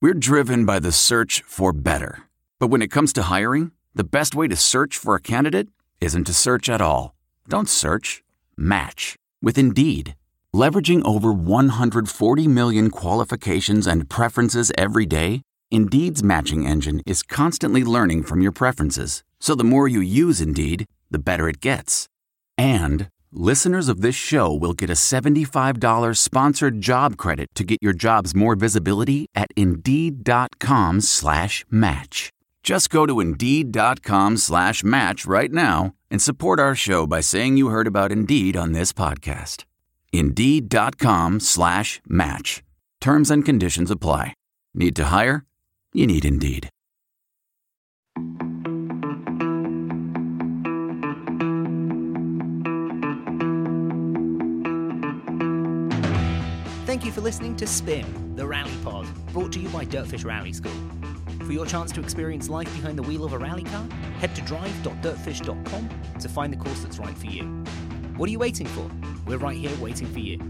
We're driven by the search for better. But when it comes to hiring, the best way to search for a candidate isn't to search at all. Don't search. Match with Indeed. Leveraging over 140 million qualifications and preferences every day, Indeed's matching engine is constantly learning from your preferences. So the more you use Indeed, the better it gets. And listeners of this show will get a $75 sponsored job credit to get your jobs more visibility at Indeed.com/match. Just go to Indeed.com/match right now and support our show by saying you heard about Indeed on this podcast. Indeed.com/match. Terms and conditions apply. Need to hire? You need Indeed. Thank you for listening to Spin, the Rally Pod, brought to you by Dirtfish Rally School. For your chance to experience life behind the wheel of a rally car, head to drive.dirtfish.com to find the course that's right for you. What are you waiting for? We're right here waiting for you.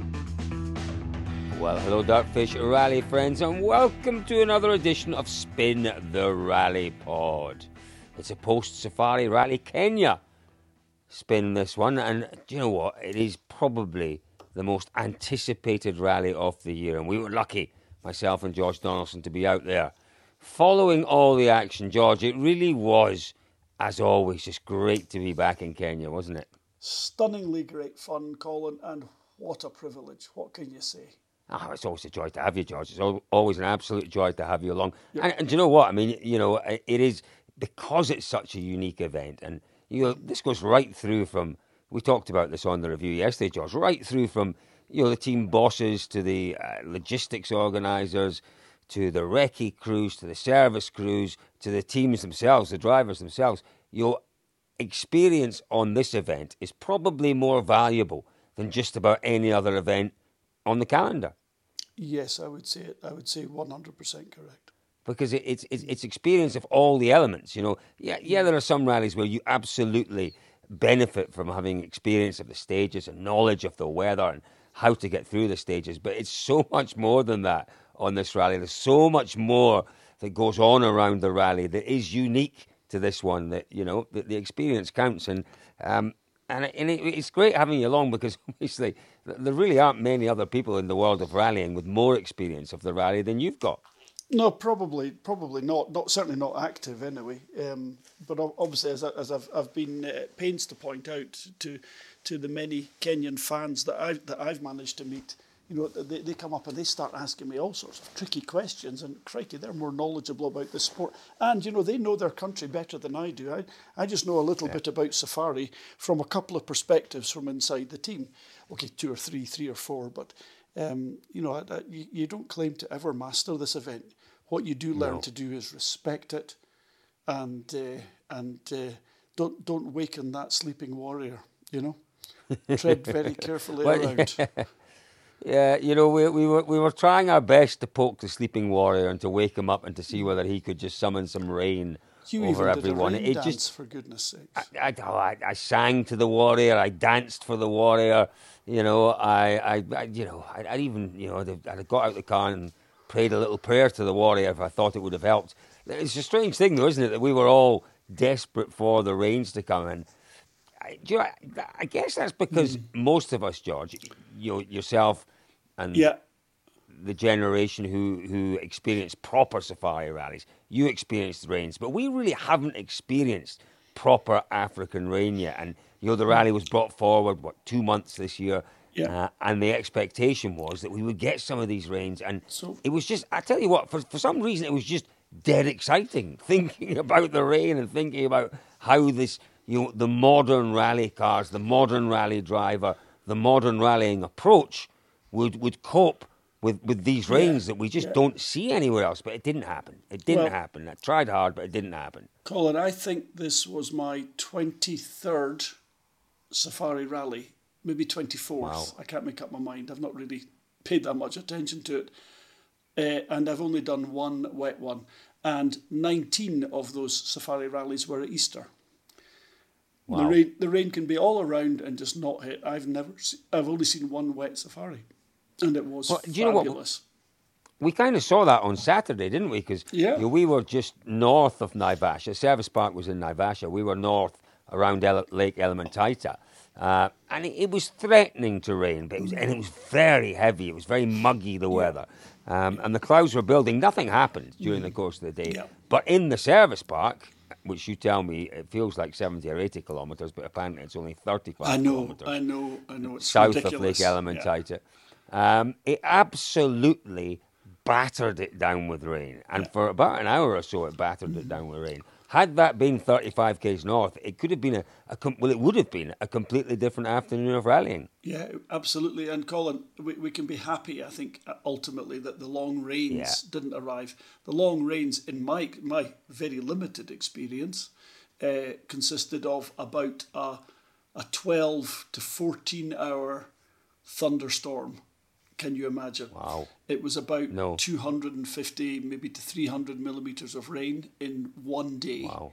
Well, hello Dirtfish Rally friends, and welcome to another edition of Spin the Rally Pod. It's a post-Safari Rally Kenya spin, this one, and do you know what? It is probably the most anticipated rally of the year, and we were lucky, myself and George Donaldson, to be out there following all the action. George, it really was, as always, just great to be back in Kenya, wasn't it? Stunningly great fun, Colin, and what a privilege. What can you say? Oh, it's always a joy to have you, George. It's always an absolute joy to have you along. Yep. And do you know what? I mean, you know, it is because it's such a unique event, and you know, this goes right through from. We talked about this on the review yesterday, George. Right through from the team bosses to the logistics organisers, to the recce crews, to the service crews, to the teams themselves, the drivers themselves. Your experience on this event is probably more valuable than just about any other event on the calendar. Yes, I would say it. I would say 100% correct. Because it's experience of all the elements. Yeah, there are some rallies where you absolutely benefit from having experience of the stages and knowledge of the weather and how to get through the stages. But it's so much more than that on this rally. There's so much more that goes on around the rally that is unique to this one. That the experience counts, and it's great having you along, because obviously there really aren't many other people in the world of rallying with more experience of the rally than you've got. No, probably not. Not certainly not active anyway. But obviously, as I've been pains to point out to the many Kenyan fans that I've managed to meet, they come up and they start asking me all sorts of tricky questions, and crikey, they're more knowledgeable about the sport, and they know their country better than I do. I just know a little bit about Safari from a couple of perspectives from inside the team. Okay, two or three or four, but you don't claim to ever master this event. What you do learn to do is respect it, and don't waken that sleeping warrior. Tread very carefully around. Yeah, we were trying our best to poke the sleeping warrior and to wake him up and to see whether he could just summon some rain over everyone. You even did a rain dance, for goodness sakes. I sang to the warrior. I danced for the warrior. I'd got out the car and prayed a little prayer to the warrior if I thought it would have helped. It's a strange thing, though, isn't it, that we were all desperate for the rains to come in. I guess that's because most of us, George, yourself and the generation who experienced proper safari rallies, you experienced rains, but we really haven't experienced proper African rain yet. And the rally was brought forward 2 months this year. Yeah. And the expectation was that we would get some of these rains. And it was just, I tell you what, for some reason, it was just dead exciting thinking about the rain and thinking about how this, the modern rally cars, the modern rally driver, the modern rallying approach would cope with these rains that we just don't see anywhere else. But it didn't happen. It didn't happen. I tried hard, but it didn't happen. Colin, I think this was my 23rd Safari Rally. Maybe 24th. Wow. I can't make up my mind. I've not really paid that much attention to it. And I've only done one wet one. And 19 of those safari rallies were at Easter. Wow. The rain can be all around and just not hit. I've only seen one wet safari. And it was fabulous. we kind of saw that on Saturday, didn't we? Because we were just north of Naivasha. Service Park was in Naivasha. We were north around Lake Elementaita. And it was threatening to rain, but it was very heavy. It was very muggy, the weather. And the clouds were building. Nothing happened during the course of the day. Yeah. But in the service park, which you tell me it feels like 70 or 80 kilometres, but apparently it's only 35 kilometres. I know. It's south ridiculous. Of Lake Elementaita. Yeah. It absolutely battered it down with rain. And for about an hour or so, it battered it down with rain. Had that been 35 k's north, it could have been it would have been a completely different afternoon of rallying. Yeah, absolutely. And Colin, we can be happy, I think, ultimately, that the long rains didn't arrive. The long rains, in my very limited experience, consisted of about a 12 to 14 hour thunderstorm. Can you imagine? Wow. It was about 250, maybe to 300 millimetres of rain in one day. Wow.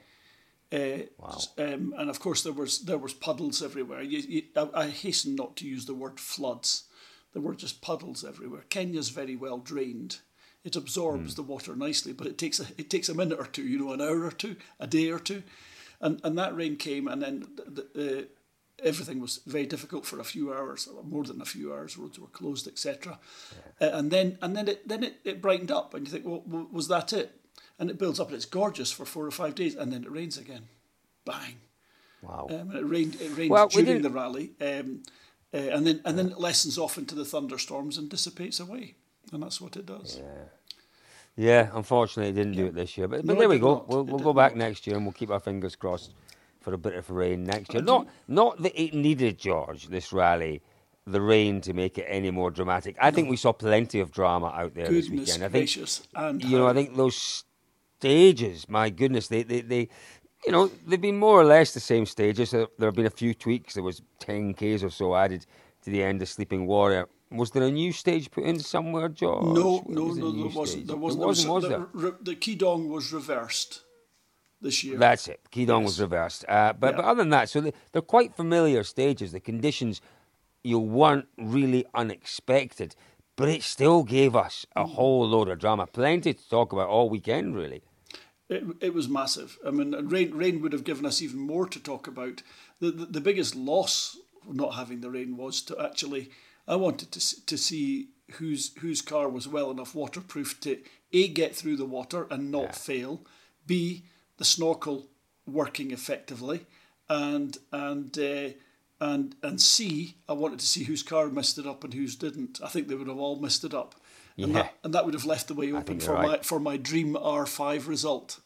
And of course there was puddles everywhere. I hasten not to use the word floods. There were just puddles everywhere. Kenya's very well drained. It absorbs the water nicely, but it takes a minute or two, an hour or two, a day or two, and that rain came, and then everything was very difficult for a few hours, more than a few hours. Roads were closed, etc. And then it brightened up, and you think, well, was that it? And it builds up, and it's gorgeous for 4 or 5 days, and then it rains again, bang. Wow. And it rained during the rally, and then it lessens off into the thunderstorms and dissipates away, and that's what it does. Yeah. Unfortunately, it didn't do it this year, but there we go. We'll go back next year, and we'll keep our fingers crossed for a bit of rain next year. Not that it needed, George, this rally, the rain, to make it any more dramatic. I think we saw plenty of drama out there this weekend. I think, I think those stages, my goodness, they've been more or less the same stages. There have been a few tweaks. There was 10 Ks or so added to the end of Sleeping Warrior. Was there a new stage put in somewhere, George? No, there wasn't. The Keydong was reversed this year. That's it. Keydong was reversed. But other than that, so they're quite familiar stages. The conditions weren't really unexpected, but it still gave us a whole load of drama. Plenty to talk about all weekend, really. It was massive. I mean, rain would have given us even more to talk about. The biggest loss of not having the rain was to actually, I wanted to see whose car was well enough waterproof to A, get through the water and not fail, B, the snorkel working effectively, and C, I wanted to see whose car messed it up and whose didn't. I think they would have all messed it up, and that would have left the way open for my dream R5 result.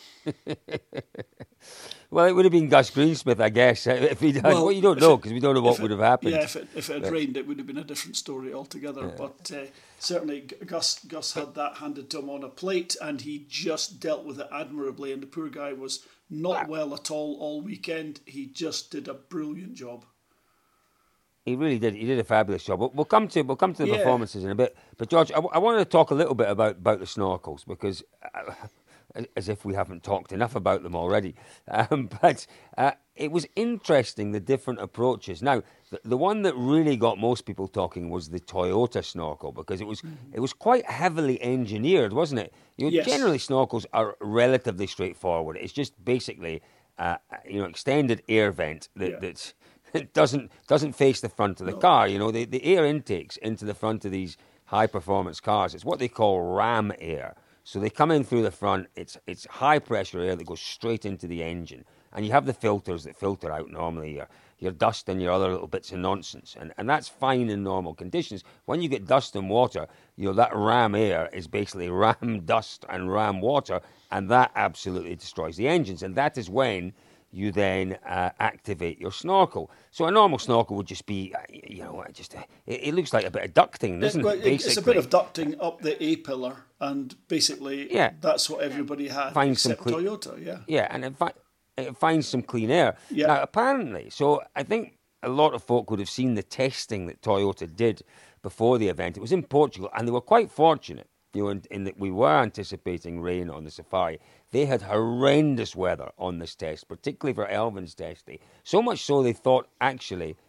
Well, it would have been Gus Greensmith, I guess, if he done. Well, you don't know, because we don't know what would have happened. Yeah, if it had rained, it would have been a different story altogether. Yeah. But certainly, Gus had that handed to him on a plate, and he just dealt with it admirably. And the poor guy was not well at all weekend. He just did a brilliant job. He really did. He did a fabulous job. We'll come to the performances in a bit. But George, I want to talk a little bit about the snorkels, because as if we haven't talked enough about them already. But it was interesting, the different approaches. Now, the one that really got most people talking was the Toyota snorkel, because it was quite heavily engineered, wasn't it? Yes. Generally, snorkels are relatively straightforward. It's just basically extended air vent that doesn't face the front of the car. The air intakes into the front of these high performance cars, it's what they call ram air. So they come in through the front. It's high pressure air that goes straight into the engine, and you have the filters that filter out normally your dust and your other little bits of nonsense, and that's fine in normal conditions. When you get dust and water, that ram air is basically ram dust and ram water, and that absolutely destroys the engines. And that is when you then activate your snorkel. So a normal snorkel would just be, it looks like a bit of ducting, doesn't it? Basically, it's a bit of ducting up the A-pillar, and basically that's what everybody had, except Toyota, Yeah, and it finds some clean air. Yeah. Now, apparently, so I think a lot of folk would have seen the testing that Toyota did before the event. It was in Portugal, and they were quite fortunate, in that we were anticipating rain on the safari. They had horrendous weather on this test, particularly for Elvin's test day. So much so they thought, actually,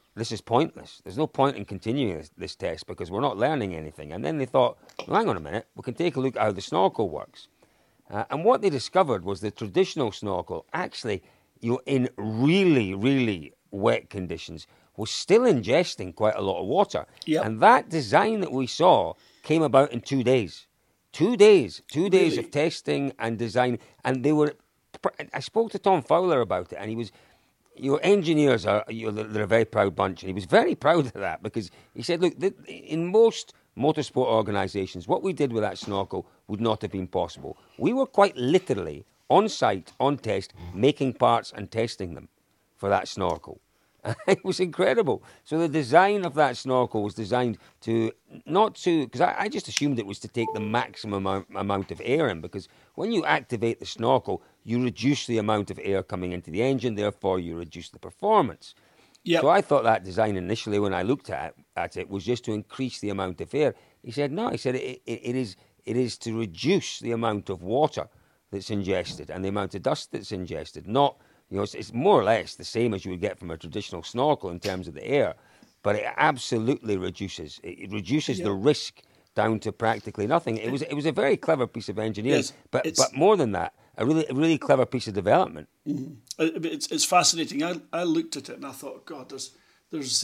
this is pointless. There's no point in continuing this test because we're not learning anything. And then they thought, well, hang on a minute, we can take a look at how the snorkel works. And what they discovered was the traditional snorkel actually, in really, really wet conditions, was still ingesting quite a lot of water. Yep. And that design that we saw came about in 2 days. 2 days. 2 days of testing and design. And I spoke to Tom Fowler about it, and he was, engineers are, they're a very proud bunch, and he was very proud of that because he said, look, in most motorsport organisations, what we did with that snorkel would not have been possible. We were quite literally on site, on test, making parts and testing them for that snorkel. It was incredible. So the design of that snorkel was designed because I just assumed it was to take the maximum amount of air in, because when you activate the snorkel, you reduce the amount of air coming into the engine, therefore you reduce the performance. Yep. So I thought that design initially, when I looked at it, was just to increase the amount of air. He said, no, he said it is to reduce the amount of water that's ingested and the amount of dust that's ingested, not... it's more or less the same as you would get from a traditional snorkel in terms of the air, but it absolutely reduces. It reduces the risk down to practically nothing. It was a very clever piece of engineering, Yes, but more than that, a really clever piece of development. Mm-hmm. It's fascinating. I looked at it and I thought, God, there's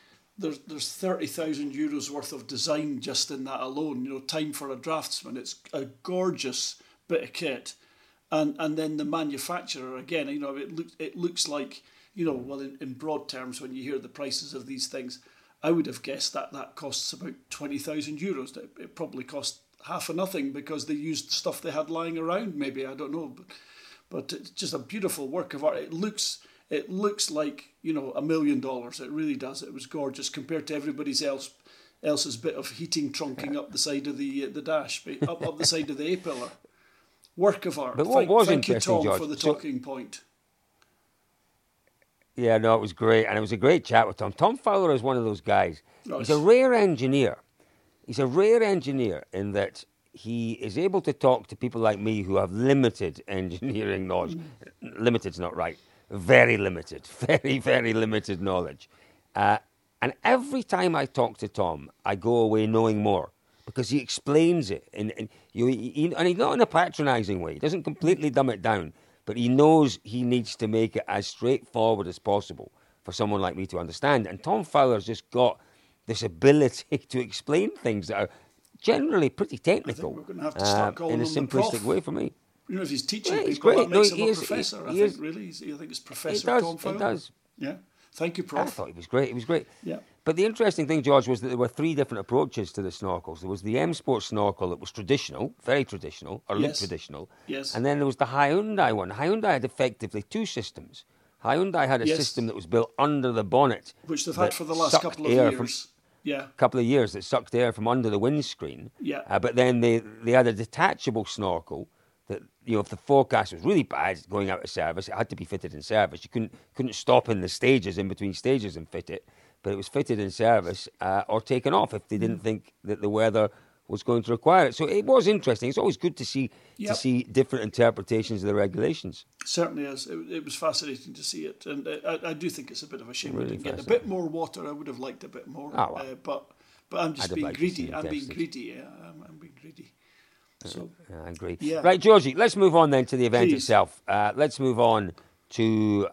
30,000 euros worth of design just in that alone. Time for a draftsman. It's a gorgeous bit of kit. And then the manufacturer, again, it looks like, well, in broad terms, when you hear the prices of these things, I would have guessed that costs about 20,000 euros. It probably cost half of nothing because they used stuff they had lying around, maybe, I don't know. But it's just a beautiful work of art. It looks like, $1 million. It really does. It was gorgeous compared to everybody else's bit of heating trunking up the side of the dash, up the side of the A-pillar. Work of art. But what was thank you, interesting, Tom, George, for the talking point. Yeah, no, it was great. And it was a great chat with Tom. Tom Fowler is one of those guys. Nice. He's a rare engineer. He's a rare engineer in that he is able to talk to people like me who have limited engineering knowledge. Limited's not right. Very limited. Very, very limited knowledge. And every time I talk to Tom, I go away knowing more, because he explains it, and he's not in a patronising way. He doesn't completely dumb it down, but he knows he needs to make it as straightforward as possible for someone like me to understand. And Tom Fowler's just got this ability to explain things that are generally pretty technical. I think we're going to have to start calling in a him the simplistic prof. way for me. If he's teaching Yeah, he's people, great. that makes No, him he a is- professor. he I is- think, really. I think it's Professor It does, Tom Fowler. it does. Yeah. Thank you, I Prof. thought he was great. He was great. Yeah. But the interesting thing, George, was that there were 3 different approaches to the snorkels. There was the M Sport snorkel that was traditional, very traditional, or looked Yes. traditional. Yes. And then there was the Hyundai one. Hyundai had effectively 2 systems. Hyundai had a Yes. system that was built under the bonnet, Which they've that had for the last sucked couple of air years. Yeah. couple of years, that sucked air from under the windscreen. Yeah. But then they had a detachable snorkel that, if the forecast was really bad going out of service, it had to be fitted in service. You couldn't stop in the stages, in between stages, and fit it. But it was fitted in service or taken off if they didn't think that the weather was going to require it. So it was interesting. It's always good to see different interpretations of the regulations. Certainly is. It was fascinating to see it. And I do think it's a bit of a shame we Really didn't get a fascinating. bit more water. I would have liked a bit more. Oh, well. But I'm just I'd have being liked to see greedy. them I'm being tested. greedy. Yeah, I'm being greedy. So, Yeah, I agree. Yeah. Right, Georgie, let's move on then to the event Please. itself. Let's move on to...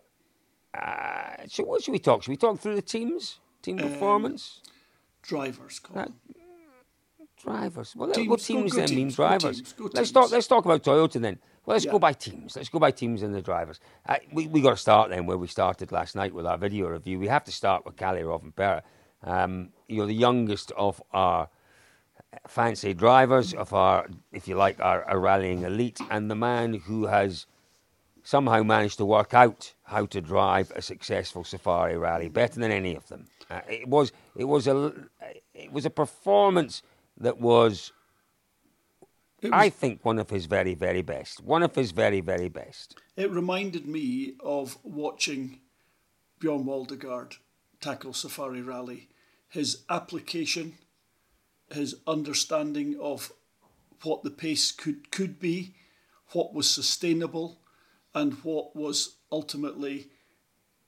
so what should we talk? Should we talk through the teams? Team performance? drivers, Colin. Drivers. Well, Teams, what go teams then mean teams, go drivers? teams, go Let's teams. talk about Toyota then. Well, let's Yeah. go by teams. Let's go by teams and the drivers. We got to start then where we started last night with our video review. We have to start with Kalle Rovanperä. The youngest of our fancy drivers, of our, if you like, our rallying elite, and the man who has somehow managed to work out how to drive a successful Safari rally better than any of them. It was a performance that was, I think, one of his very, very best. One of his very, very best. It reminded me of watching Bjorn Waldegard tackle Safari Rally. His application, his understanding of what the pace could be, what was sustainable, and what was ultimately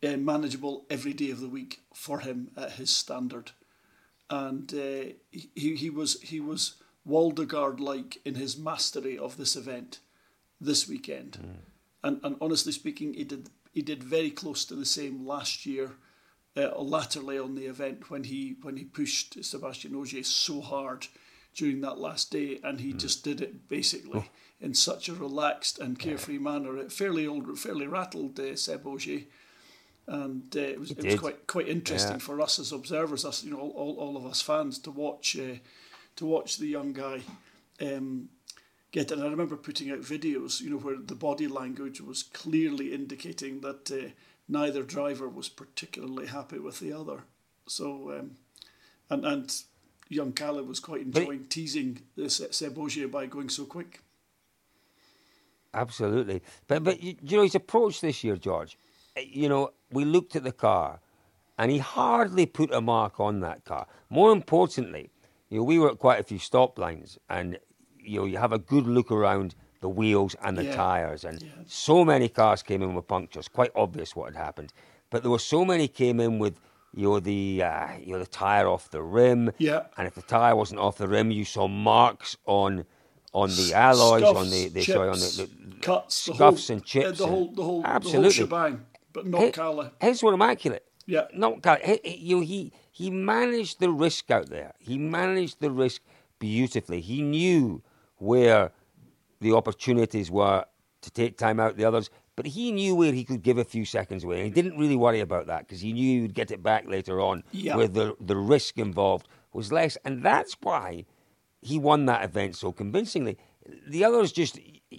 manageable every day of the week for him at his standard. And he was Waldegard-like in his mastery of this event this weekend. And honestly speaking, he did very close to the same last year, latterly on the event when he pushed Sébastien Ogier so hard during that last day, and he just did it basically in such a relaxed and carefree manner. It fairly rattled Seb Ogier. And it was quite interesting for us as observers, us all of us fans, to watch the young guy get it. And I remember putting out videos, where the body language was clearly indicating that neither driver was particularly happy with the other. So and young Kalle was quite enjoying teasing Seb Ogier by going so quick. Absolutely, but his approach this year, George. We looked at the car, and he hardly put a mark on that car. More importantly, we were at quite a few stop lines, and you have a good look around the wheels and the tyres, and so many cars came in with punctures. Quite obvious what had happened, but there were so many came in with the tyre off the rim, and if the tyre wasn't off the rim, you saw marks on the alloys, Scuffs, on the cuts, scuffs and chips, the whole shebang. But not Kalle. His were immaculate. Yeah. Not Kalle. He managed the risk out there. He managed the risk beautifully. He knew where the opportunities were to take time out the others, but he knew where he could give a few seconds away. And he didn't really worry about that because he knew he would get it back later on, where the risk involved was less. And that's why he won that event so convincingly. The others just...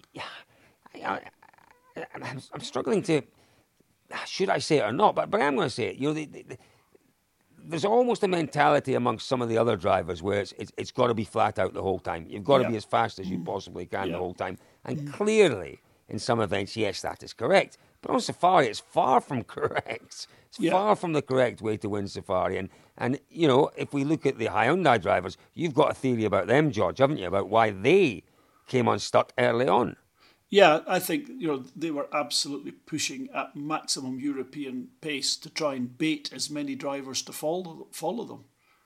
I'm struggling to... Should I say it or not? But I'm going to say it. There's almost a mentality amongst some of the other drivers where it's got to be flat out the whole time. You've got to be as fast as you possibly can the whole time. And clearly, in some events, yes, that is correct. But on Safari, it's far from correct. It's far from the correct way to win Safari. And if we look at the Hyundai drivers, you've got a theory about them, George, haven't you, about why they came unstuck early on? Yeah, I think they were absolutely pushing at maximum European pace to try and bait as many drivers to follow them.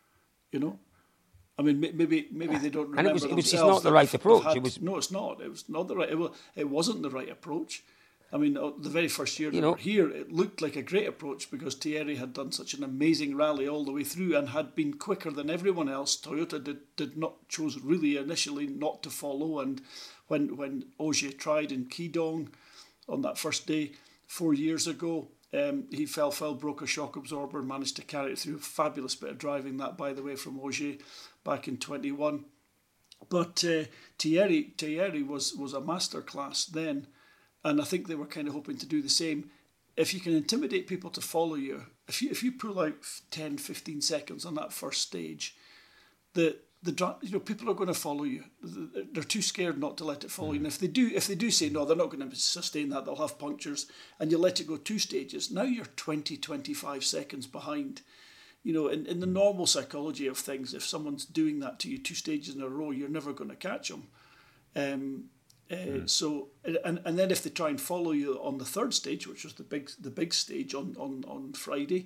I mean, maybe they don't remember. And it's not the right approach. No, it's not. It was not the right. It wasn't the right approach. I mean, the very first year they were here, it looked like a great approach because Thierry had done such an amazing rally all the way through and had been quicker than everyone else. Toyota chose really initially not to follow, and when Ogier tried in Qidong on that first day 4 years ago, he fell, broke a shock absorber, managed to carry it through. A fabulous bit of driving that, by the way, from Ogier back in 21. But Thierry was a masterclass then. And I think they were kind of hoping to do the same. If you can intimidate people to follow you, if you pull out 10, 15 seconds on that first stage, people are going to follow you. They're too scared not to let it follow you. And if they do say no, they're not going to sustain that. They'll have punctures, and you let it go 2 stages. Now you're 20, 25 seconds behind. In the normal psychology of things, if someone's doing that to you 2 stages in a row, you're never going to catch them. So, and then if they try and follow you on the third stage, which was the big stage on Friday,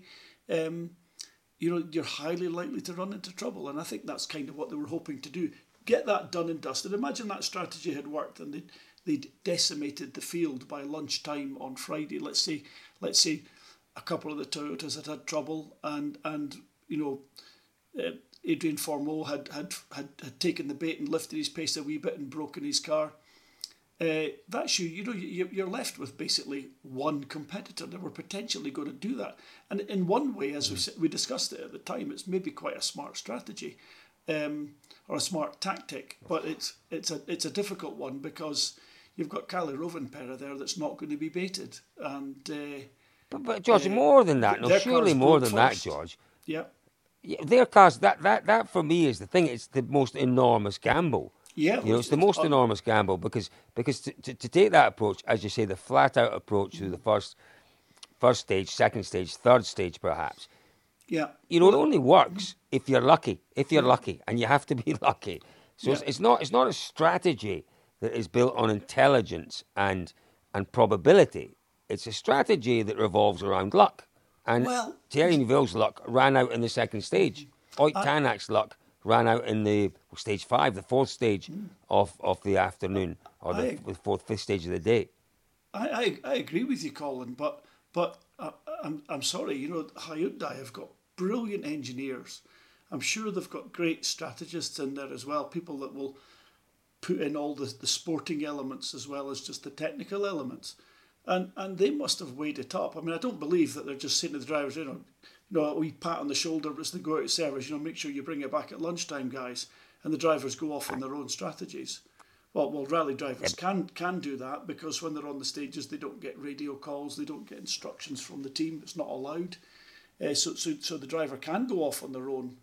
you're highly likely to run into trouble. And I think that's kind of what they were hoping to do. Get that done and dusted. Imagine that strategy had worked and they'd decimated the field by lunchtime on Friday. Let's say a couple of the Toyotas had trouble and Adrien Fourmeau had taken the bait and lifted his pace a wee bit and broken his car. That's you're left with basically one competitor that were potentially going to do that. And in one way, as we discussed it at the time, it's maybe quite a smart strategy or a smart tactic, but it's a difficult one because you've got Kalle Rovanperä there that's not going to be baited. And but George, more than that, no, surely more than that, George. Yeah, their cars. That for me is the thing. It's the most enormous gamble. Yeah, it's the most enormous gamble because to take that approach, as you say, the flat out approach through the first stage, second stage, third stage, perhaps. Yeah, it only works if you're lucky. If you're lucky, and you have to be lucky. So it's not a strategy that is built on intelligence and probability. it's a strategy that revolves around luck. And Thierry Neuville's luck ran out in the second stage. Ott Tanak's luck ran out in the stage 5, the fourth stage of the afternoon, or the fifth stage of the day. I agree with you, Colin, but I'm sorry, Hyundai have got brilliant engineers. I'm sure they've got great strategists in there as well, people that will put in all the sporting elements as well as just the technical elements. And they must have weighed it up. I mean, I don't believe that they're just saying to the drivers, a wee pat on the shoulder as they go out of service, make sure you bring it back at lunchtime, guys, and the drivers go off on their own strategies. Well, rally drivers can do that, because when they're on the stages, they don't get radio calls, they don't get instructions from the team. It's not allowed. So the driver can go off on their own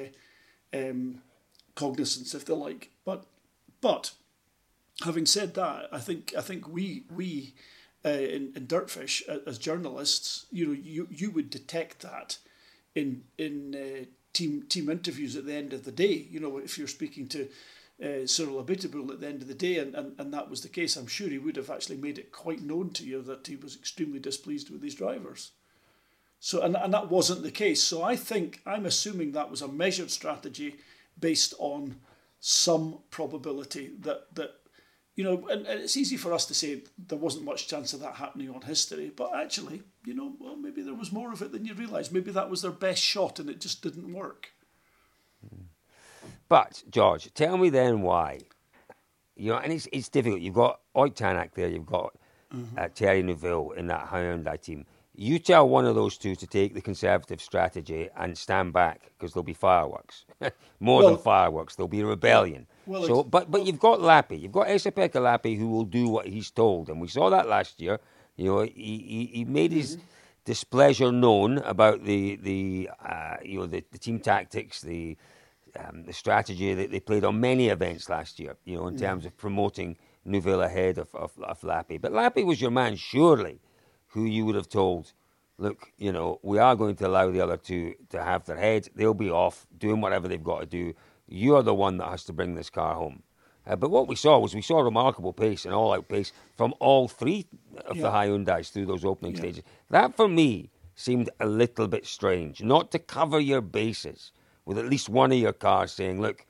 cognizance, if they like. But having said that, I think we in Dirtfish as journalists, you would detect that in team interviews at the end of the day. If you're speaking to Cyril Abiteboul at the end of the day, and that was the case, I'm sure he would have actually made it quite known to you that he was extremely displeased with these drivers. So and that wasn't the case. So I'm assuming that was a measured strategy based on some probability that and it's easy for us to say there wasn't much chance of that happening on history, but actually, maybe there was more of it than you realise. Maybe that was their best shot and it just didn't work. But, George, tell me then why. And it's difficult. You've got Ott Tanak there, you've got Thierry Neuville in that Hyundai team. You tell one of those two to take the conservative strategy and stand back, because there'll be fireworks. More than fireworks, there'll be a rebellion. But you've got Lappi. You've got Esa-Pekka Lappi, who will do what he's told. And we saw that last year. He made his displeasure known about the team tactics, the strategy that they played on many events last year, in terms of promoting Neuville ahead of Lappi. But Lappi was your man, surely, who you would have told, look, we are going to allow the other two to have their head. They'll be off doing whatever they've got to do. You're the one that has to bring this car home. But what we saw remarkable pace and all-out pace from all three of the Hyundais through those opening stages. That, for me, seemed a little bit strange. Not to cover your bases with at least one of your cars saying, look,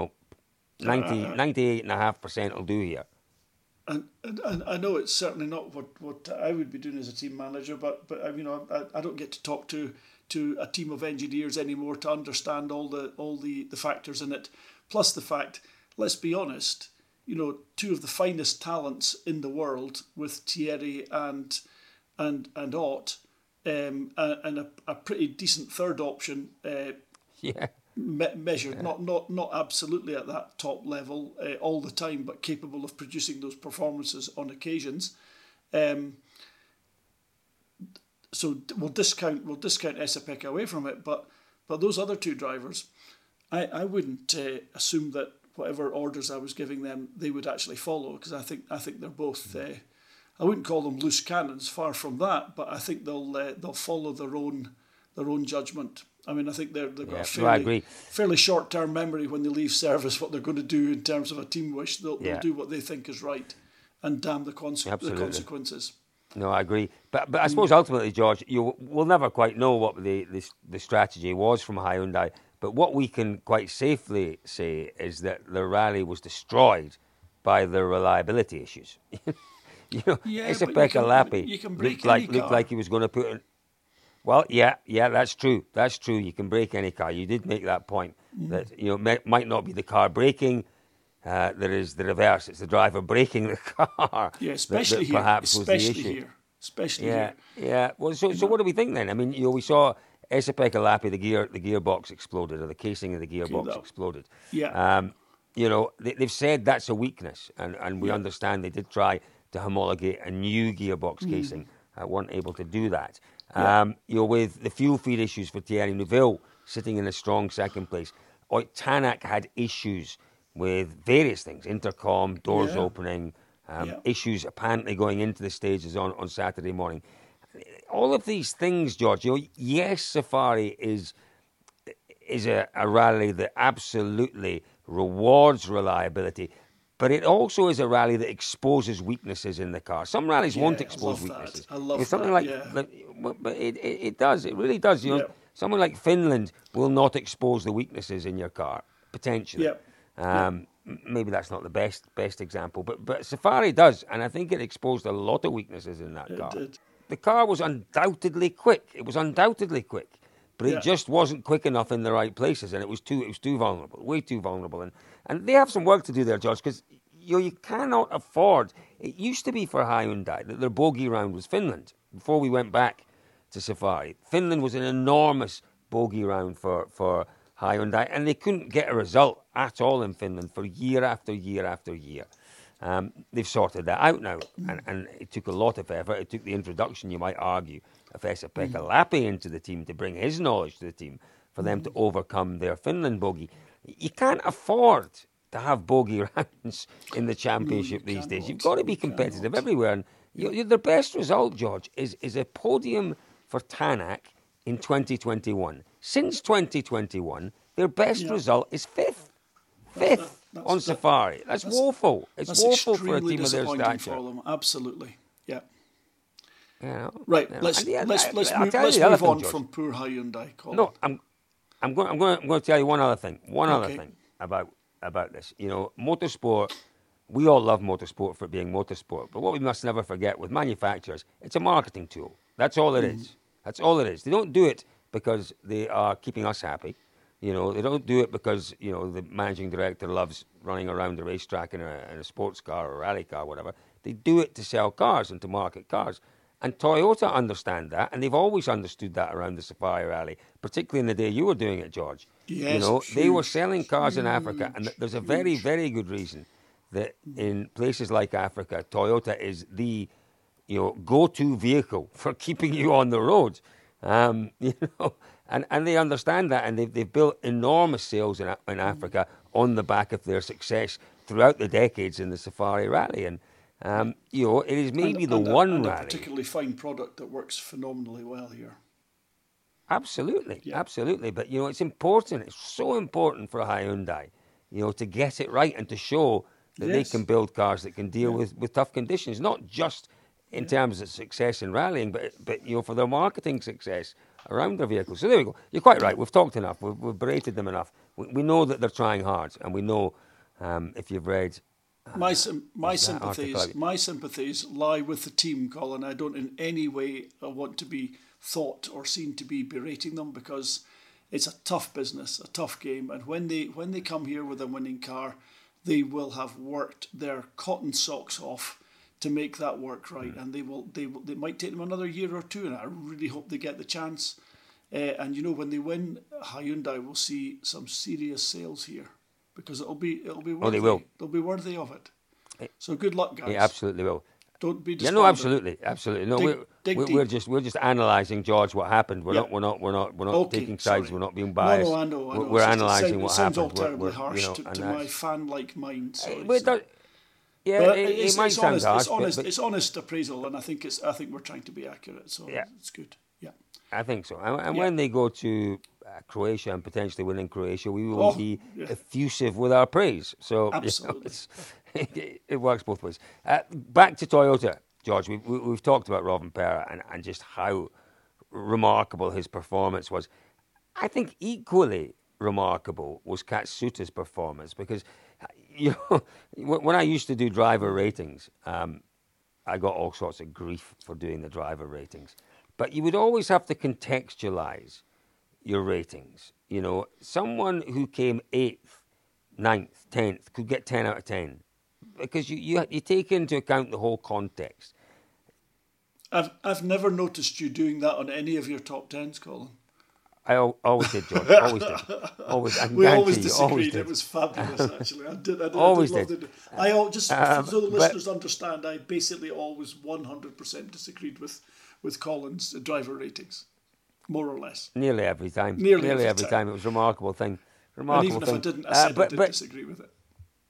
98.5% will do here. And I know it's certainly not what I would be doing as a team manager, but I don't get to talk to a team of engineers anymore to understand all the factors in it. Plus the fact, let's be honest, two of the finest talents in the world with Thierry and Ott, and a pretty decent third option. Measured, not absolutely at that top level all the time, but capable of producing those performances on occasions. So we'll discount Esa-Pekka away from it, but those other two drivers, I wouldn't assume that whatever orders I was giving them they would actually follow, because I think they're both. I wouldn't call them loose cannons, far from that, but I think they'll follow their own judgment. I mean, I think they've got a fairly short-term memory when they leave service, what they're going to do in terms of a team wish. They'll do what they think is right and damn the consequences. No, I agree. But I suppose ultimately, George, we'll never quite know what the strategy was from Hyundai. But what we can quite safely say is that the rally was destroyed by the reliability issues. Esa-Pekka Lappi looked like he was going to put in. Well, yeah, that's true. That's true. You can break any car. You did make that point that might not be the car braking. There is the reverse. It's the driver braking the car. Yeah, especially that perhaps here. Was the issue. Especially here. Yeah. Well, so what do we think then? I mean, we saw Esa-Pekka Lappi, the gearbox exploded, or the casing of the gearbox exploded. Yeah. They've said that's a weakness, and we understand they did try to homologate a new gearbox casing. Weren't able to do that. With the fuel feed issues for Thierry Neuville sitting in a strong second place, Ott Tanak had issues with various things, intercom, doors opening, issues apparently going into the stages on Saturday morning. All of these things, George, yes, Safari is a rally that absolutely rewards reliability, but it also is a rally that exposes weaknesses in the car. Some rallies won't I expose love weaknesses. that. I love something that, but it does. It really does. You know, someone like Finland will not expose the weaknesses in your car potentially. Maybe that's not the best example, but Safari does, and I think it exposed a lot of weaknesses in that car. Did. The car was undoubtedly quick. It was undoubtedly quick, but it just wasn't quick enough in the right places, and it was too vulnerable, way too vulnerable. And they have some work to do there, George, because you cannot afford. It used to be for Hyundai that their bogey round was Finland before we went back to Safari. Finland was an enormous bogey round for Hyundai, and they couldn't get a result at all in Finland for year after year after year. They've sorted that out now, and it took a lot of effort. It took the introduction, you might argue, of Esa-Pekka Lappi into the team to bring his knowledge to the team for them to overcome their Finland bogey. You can't afford to have bogey rounds in the championship these days. You've got to be competitive everywhere. And their best result, George, is a podium for Tanak in 2021. Since 2021, their best result is fifth on Safari. That's woeful. It's woeful for a team of their stature. For them. Absolutely, yeah. Right. Let's move on from poor Hyundai. Colin. No, I'm going to tell you one other thing. Other thing about this. You know, motorsport. We all love motorsport for it being motorsport, but what we must never forget with manufacturers, it's a marketing tool. That's all it is. That's all it is. They don't do it because they are keeping us happy. You know, they don't do it because, you know, the managing director loves running around the racetrack in a sports car or a rally car or whatever. They do it to sell cars and to market cars. And Toyota understand that, and they've always understood that around the Safari Rally, particularly in the day you were doing it, George. Yes, you know, huge, they were selling cars in Africa, and there's a very, very good reason that in places like Africa, Toyota is the, you know, go-to vehicle for keeping you on the road. You know, and they understand that, and they've built enormous sales in Africa on the back of their success throughout the decades in the Safari Rally. And you know, it is maybe the one rally. A particularly fine product that works phenomenally well here. Absolutely, absolutely. But you know, it's important. It's so important for Hyundai, you know, to get it right and to show that they can build cars that can deal with tough conditions, not just in terms of success in rallying, but you know, for their marketing success around their vehicles. So there we go. You're quite right. We've talked enough. We've berated them enough. We know that they're trying hard, and we know if you've read. My sympathies lie with the team, Colin. I don't in any way want to be thought or seen to be berating them, because it's a tough business, a tough game, and when they come here with a winning car, they will have worked their cotton socks off to make that work right, and they might take them another year or two, and I really hope they get the chance. And you know, when they win, Hyundai will see some serious sales here, because it'll be worthy. Oh, they will. They'll be worthy of it. So good luck, guys. They absolutely will. Don't be despondent. Yeah, no, absolutely. No, we're just analysing, George, what happened. We're not taking sides. Sorry. We're not being biased. No, I know. We're analysing what happened. It sounds all terribly harsh to my fan-like mind. So it might sound harsh. It's honest appraisal, and I think we're trying to be accurate. So it's good. Yeah, I think so. And when they go to Croatia and potentially win in Croatia, we will be effusive with our praise. So absolutely. It works both ways. Back to Toyota, George. We've talked about Rovanperä and just how remarkable his performance was. I think equally remarkable was Katsuta's performance, because you know, when I used to do driver ratings, I got all sorts of grief for doing the driver ratings. But you would always have to contextualize your ratings. You know, someone who came 8th, 9th, 10th could get 10 out of 10. Because you take into account the whole context. I've never noticed you doing that on any of your top 10s, Colin. I always did, George. Always did. Always. We always disagreed. It was fabulous, actually. I did always love did. it. I just so the listeners understand, I basically always 100% disagreed with Colin's driver ratings, more or less. Nearly every time. Nearly every time. It was a remarkable thing. And even if I didn't, I said I did disagree with it.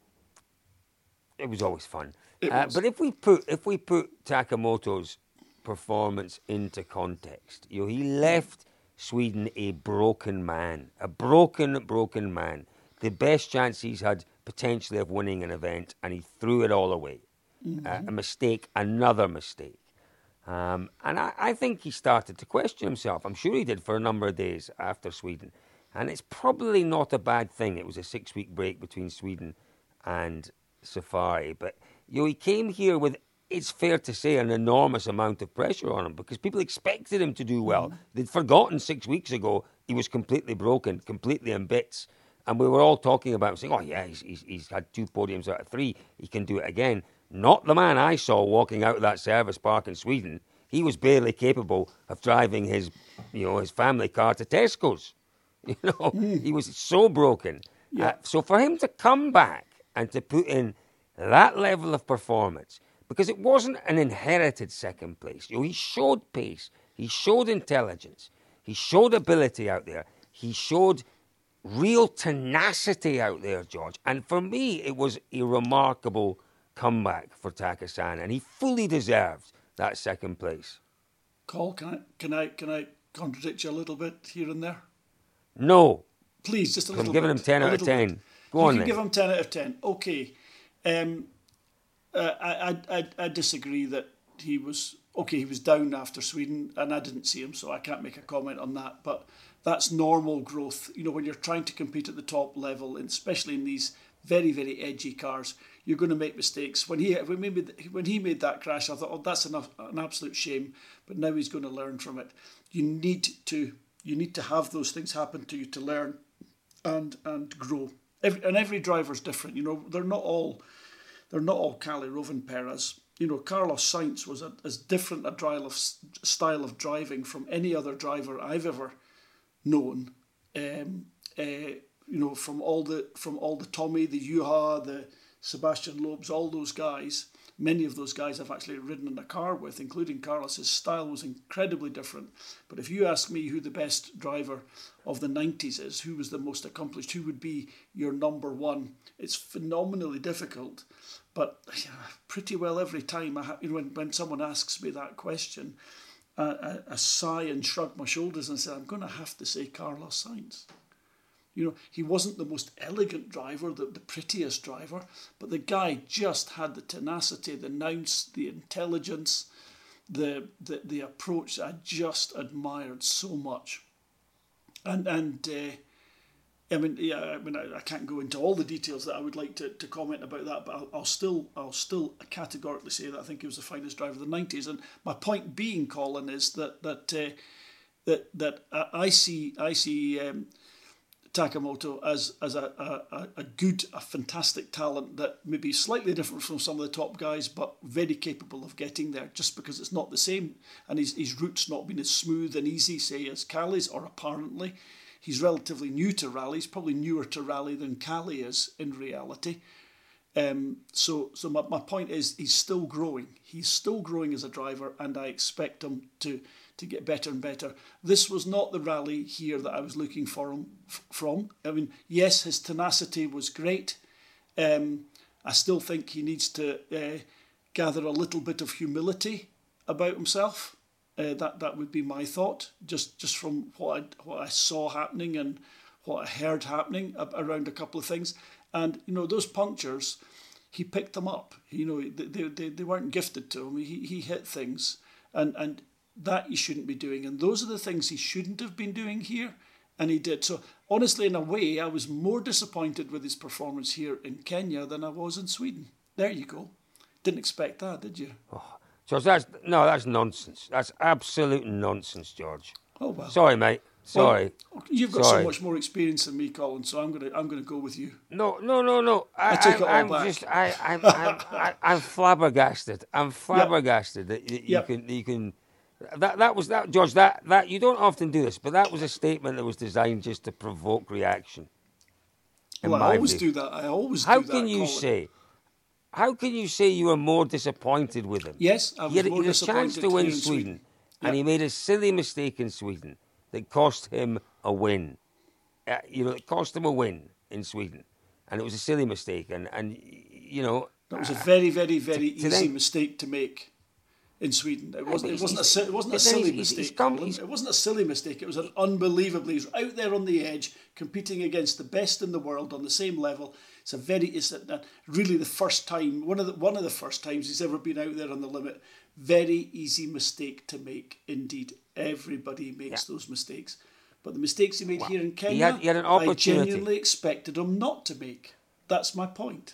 It was always fun. Was. But if we put Takamoto's performance into context, you know, he left Sweden a broken man. The best chance he's had potentially of winning an event, and he threw it all away. A mistake, another mistake. And I think he started to question himself. I'm sure he did for a number of days after Sweden. And it's probably not a bad thing. It was a 6-week break between Sweden and Safari. But he came here with, it's fair to say, an enormous amount of pressure on him because people expected him to do well. They'd forgotten 6 weeks ago he was completely broken, completely in bits. And we were all talking about him, saying, oh, yeah, he's had 2 podiums out of 3. He can do it again. Not the man I saw walking out of that service park in Sweden. He was barely capable of driving his family car to Tesco's. He was so broken. Yeah. So for him to come back and to put in that level of performance, because it wasn't an inherited second place. He showed pace. He showed intelligence. He showed ability out there. He showed real tenacity out there, George. And for me, it was a remarkable comeback for Takasana, and he fully deserved that second place. Col, can I contradict you a little bit here and there? No. Please, just a little bit. I'm giving him 10 out of 10. Go on then. You can give him 10 out of 10. Okay. I disagree that he was down after Sweden, and I didn't see him, so I can't make a comment on that. But that's normal growth. When you're trying to compete at the top level, and especially in these very, very edgy cars, you're going to make mistakes. When he made that crash, I thought, oh, that's an absolute shame. But now he's going to learn from it. You need to have those things happen to you to learn and grow. Every driver's different. They're not all Kalle Rovanperä. Carlos Sainz was as different a style of driving from any other driver I've ever known. From all the Tommy, the Juha, the Sebastian Loebs, all those guys. Many of those guys I've actually ridden in a car with, including Carlos. His style was incredibly different. But if you ask me who the best driver of the 90s is, who was the most accomplished, who would be your number one, it's phenomenally difficult. But pretty well every time, when someone asks me that question, I sigh and shrug my shoulders and say, I'm going to have to say Carlos Sainz. He wasn't the most elegant driver, the prettiest driver, but the guy just had the tenacity, the nous, the intelligence, the approach I just admired so much. I can't go into all the details that I would like to comment about that, but I'll still categorically say that I think he was the finest driver of the 90s. And my point being, Colin, is that I see Takamoto as a fantastic talent that may be slightly different from some of the top guys, but very capable of getting there, just because it's not the same, and his route's not been as smooth and easy, say, as Calle's, or apparently. He's relatively new to rally. He's probably newer to rally than Kalle is in reality. So my point is, he's still growing. He's still growing as a driver, and I expect him to get better and better. This was not the rally here that I was looking for him from. Yes, his tenacity was great. I still think he needs to gather a little bit of humility about himself. That would be my thought, just from what I saw happening and what I heard happening around a couple of things. And those punctures, he picked them up. They weren't gifted to him. He hit things, and that he shouldn't be doing. And those are the things he shouldn't have been doing here, and he did. So honestly, in a way, I was more disappointed with his performance here in Kenya than I was in Sweden. There you go. Didn't expect that, did you? Oh, George, that's nonsense. That's absolute nonsense, George. Oh well. Sorry, mate. Sorry. Well, you've got so much more experience than me, Colin. So I'm gonna go with you. No. I take it all back. I'm flabbergasted. I'm flabbergasted that you can. That was George. That you don't often do this, but that was a statement that was designed just to provoke reaction. Well, I always do that. How can you say you were more disappointed with him? Yes, I was more disappointed. He had a chance to win Sweden, and he made a silly mistake in Sweden that cost him a win. It cost him a win in Sweden, and it was a silly mistake. And that was a very, very, very easy mistake to make. in Sweden. It wasn't a silly mistake. It wasn't a silly mistake. It was an unbelievably. He was out there on the edge, competing against the best in the world on the same level. It's really the first time, one of the first times he's ever been out there on the limit. Very easy mistake to make indeed. Everybody makes those mistakes. But the mistakes he made here in Kenya, he had an opportunity. I genuinely expected him not to make. That's my point.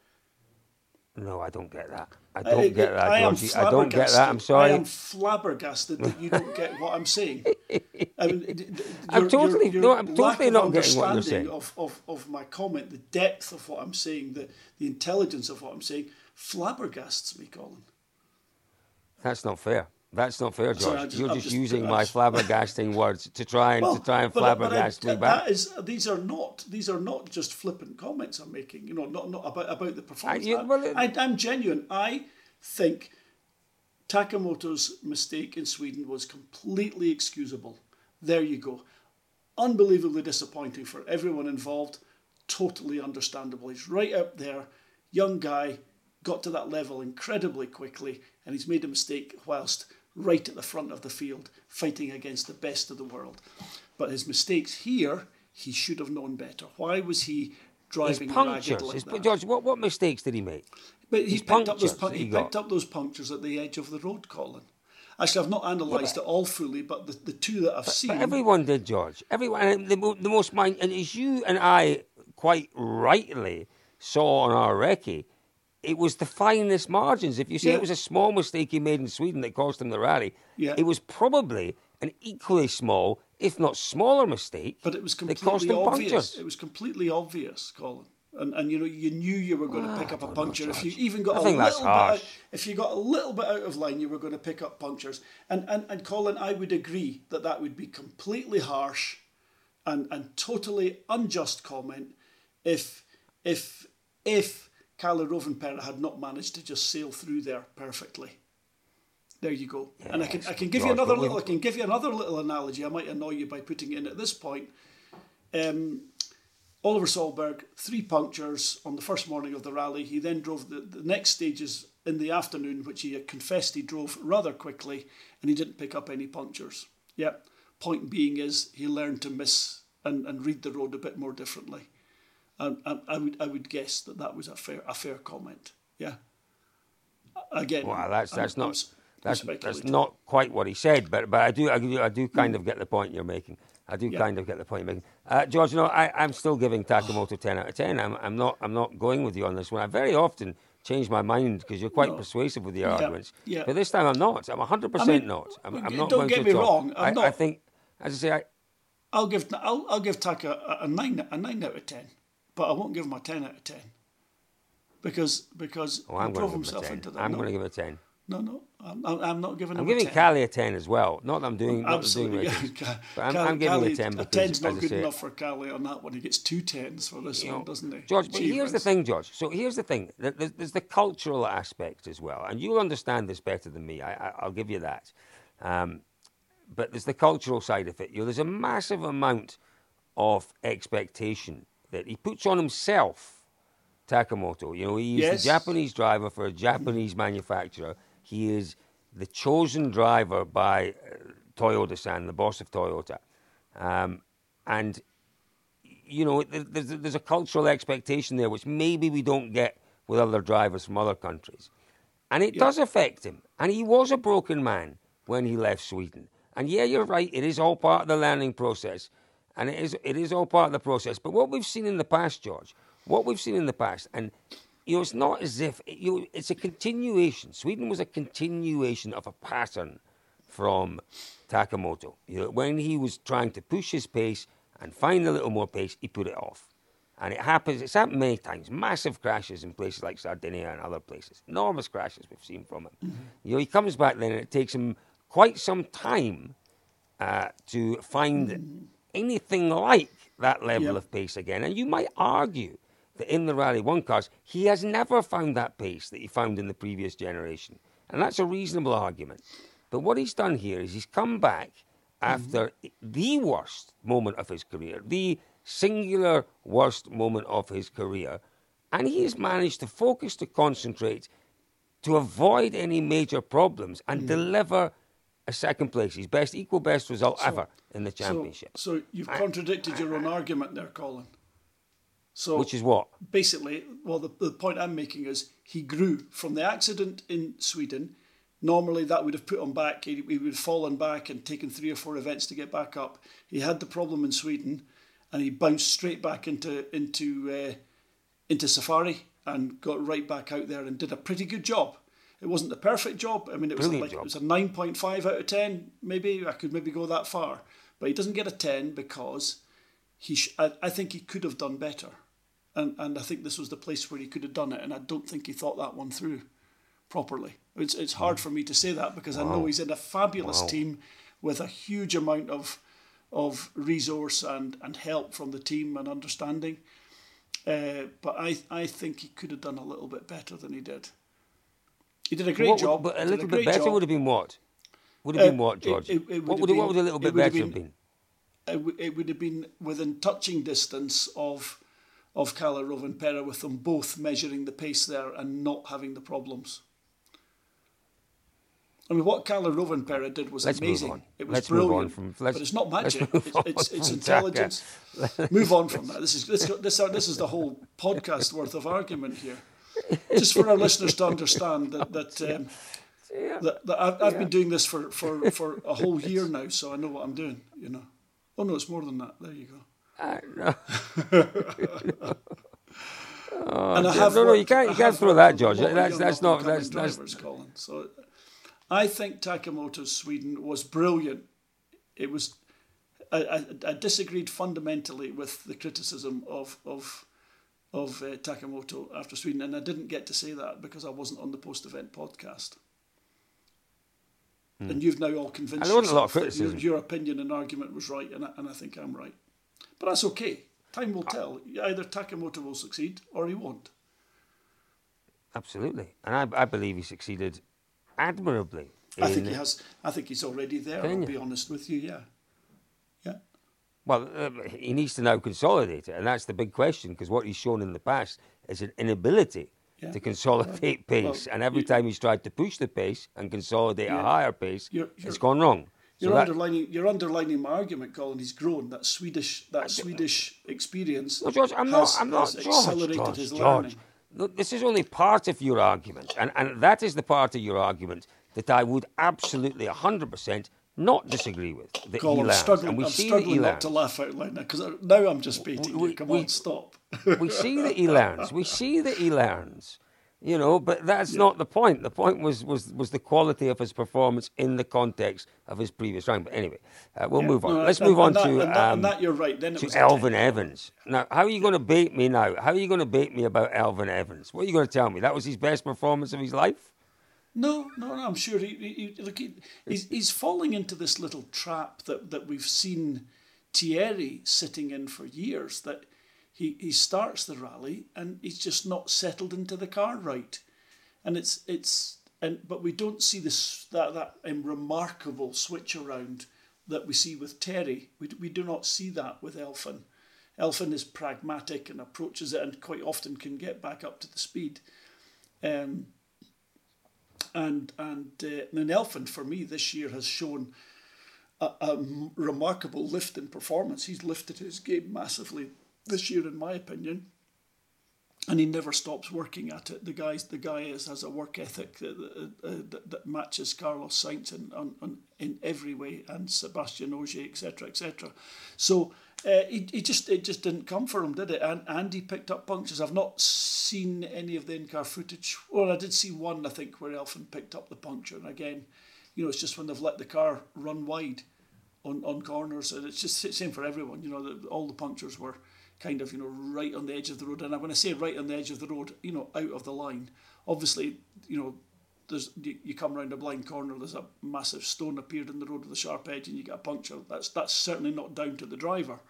No, I don't get that. I don't get that, Georgie. I don't get that. I'm sorry. I am flabbergasted that you don't get what I'm saying. I mean, I'm totally not getting what you're saying. Of my comment, the depth of what I'm saying, the intelligence of what I'm saying, flabbergasts me, Colin. That's not fair. That's not fair, George. Sorry, You're just using my flabbergasting words to try and flabbergast me back. These are not just flippant comments I'm making. You know, not about the performance. I'm genuine. I think Takamoto's mistake in Sweden was completely excusable. There you go. Unbelievably disappointing for everyone involved. Totally understandable. He's right up there, young guy, got to that level incredibly quickly, and he's made a mistake whilst right at the front of the field, fighting against the best of the world. But his mistakes here, he should have known better. Why was he driving ragged like that? George, what mistakes did he make? But he picked up those punctures at the edge of the road, Colin. Actually, I've not analysed it all fully, but the two that I've seen... But everyone did, George. Everyone. The most mind... And as you and I quite rightly saw on our recce, it was the finest margins. If you say it was a small mistake he made in Sweden that cost him the rally, it was probably an equally small, if not smaller, mistake. But it was completely that cost him obvious. Punctures. It was completely obvious, Colin. And you know, you knew you were going to pick up a puncture. If you even got if you got a little bit out of line, you were going to pick up punctures. And Colin, I would agree that would be completely harsh and totally unjust comment if Kalle Rovanperä had not managed to just sail through there perfectly. There you go. Yes, and I can give you another little analogy. I might annoy you by putting it in at this point. Oliver Solberg, 3 punctures on the first morning of the rally. He then drove the next stages in the afternoon, which he confessed he drove rather quickly, and he didn't pick up any punctures. Yep. Point being is he learned to miss and read the road a bit more differently. I would guess that was a fair comment. Yeah. Again. Well, that's not quite what he said, but I do kind of get the point you're making. George, I'm still giving Takamoto 10 out of 10. I'm not going with you on this one. I very often change my mind because you're quite persuasive with your arguments. Yeah. But this time I'm not. I'm 100% not. I'm not don't going get to me talk. wrong. I think, as I say, I'll give Taka a 9 out of 10. But I won't give him a 10 out of 10 because he drove himself into that. I'm going to give it a 10. No, I'm not giving him a 10. I'm giving Kalle a 10 as well. Not that I'm doing Absolutely. But I'm giving him a 10 because, a 10's not good enough for Kalle on that one. He gets 2 10s for this one, doesn't he? George, but here's the thing, George. So here's the thing. There's the cultural aspect as well. And you'll understand this better than me. I'll give you that. But there's the cultural side of it. There's a massive amount of expectation that he puts on himself, Takamoto. He is the Japanese driver for a Japanese manufacturer. He is the chosen driver by Toyota-san, the boss of Toyota. And, there's a cultural expectation there which maybe we don't get with other drivers from other countries. And it does affect him. And he was a broken man when he left Sweden. And you're right, it is all part of the learning process. And it is all part of the process. But what we've seen in the past, George, and it's not as if it's a continuation. Sweden was a continuation of a pattern from Takamoto. When he was trying to push his pace and find a little more pace, he put it off. And it's happened many times. Massive crashes in places like Sardinia and other places. Enormous crashes we've seen from him. Mm-hmm. He comes back then and it takes him quite some time to find anything like that level of pace again. And you might argue that in the Rally 1 cars, he has never found that pace that he found in the previous generation. And that's a reasonable argument. But what he's done here is he's come back after the worst moment of his career, the singular worst moment of his career, and he has managed to focus, to concentrate, to avoid any major problems and deliver a second place, his equal best result ever in the championship. So you've contradicted your own argument there, Colin. So which is what? Basically, well, the point I'm making is he grew from the accident in Sweden. Normally that would have put him back. He would have fallen back and taken 3 or 4 events to get back up. He had the problem in Sweden, and he bounced straight back into Safari and got right back out there and did a pretty good job. It wasn't the perfect job. I mean, it was it was a 9.5 out of 10. Maybe I could go that far, but he doesn't get a 10 because I think he could have done better. And I think this was the place where he could have done it, and I don't think he thought that one through properly. It's hard for me to say that because I know he's in a fabulous team with a huge amount of resource and help from the team and understanding. But I think he could have done a little bit better than he did. He did a great job. But a little bit better would have been what? Would have been what, George? What would a little bit better have been? It would have been within touching distance of Kalle Rovanperä, with them both measuring the pace there and not having the problems. I mean, what Kalle Rovanperä did was amazing. It was brilliant. But it's not magic. It's intelligence. Move on from that. This is the whole podcast worth of argument here. Just for our listeners to understand that I've been doing this for a whole year now, so I know what I'm doing. You know. Oh no, it's more than that. There you go. And I have you can't throw that, George. That's not Colin. So I think Takamoto's Sweden was brilliant. It was. I disagreed fundamentally with the criticism of Takamoto after Sweden, and I didn't get to say that because I wasn't on the post-event podcast. And you've now all convinced yourself that your opinion and argument was right, and I think I'm right. But that's okay. Time will tell. Either Takamoto will succeed or he won't. Absolutely. And I believe he succeeded admirably. I think he has. I think he's already there, I'll be honest with you, yeah. Well, he needs to now consolidate it, and that's the big question, because what he's shown in the past is an inability to consolidate pace, and every time he's tried to push the pace and consolidate a higher pace, it's gone wrong. You're underlining my argument, Colin. He's grown. That Swedish experience has accelerated his learning. Look, this is only part of your argument, and that is the part of your argument that I would absolutely 100% not disagree with. Colin, I'm struggling not to laugh out loud now, because now I'm just baiting you. Come on, stop. We see that he learns. You know, but that's not the point. The point was the quality of his performance in the context of his previous round. But anyway, we'll move on. Let's move on to you're right. Then it was Elfyn Evans. Now, how are you going to bait me now? How are you going to bait me about Elfyn Evans? What are you going to tell me? That was his best performance of his life? No. I'm sure he's falling into this little trap that we've seen Thierry sitting in for years. That he starts the rally and he's just not settled into the car right, but we don't see that remarkable switch around that we see with Terry. We do not see that with Elfyn. Elfyn is pragmatic and approaches it, and quite often can get back up to the speed. And Elfyn, for me, this year has shown a remarkable lift in performance. He's lifted his game massively this year, in my opinion, and he never stops working at it. The guy has a work ethic that matches Carlos Sainz in every way, and Sebastian Ogier, etc., etc. So it just didn't come for him, did it? And he picked up punctures. I've not seen any of the in-car footage. Well, I did see one, I think, where Elfyn picked up the puncture, and again, it's just when they've let the car run wide on corners, and it's just the same for everyone. All the punctures were kind of, right on the edge of the road. And when I say right on the edge of the road, out of the line, obviously, there's you come around a blind corner, there's a massive stone appeared in the road with a sharp edge and you get a puncture. That's certainly not down to the driver.